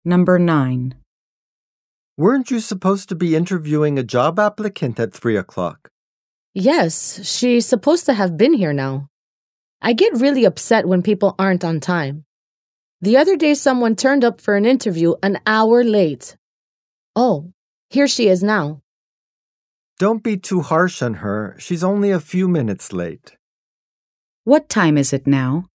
Number 9. Weren't you supposed to be interviewing a job applicant at 3 o'clock? Yes, she's supposed to have been here now. I get really upset when people aren't on time. The other day someone turned up for an interview an hour late. Oh, here she is now. Don't be too harsh on her. She's only a few minutes late. What time is it now?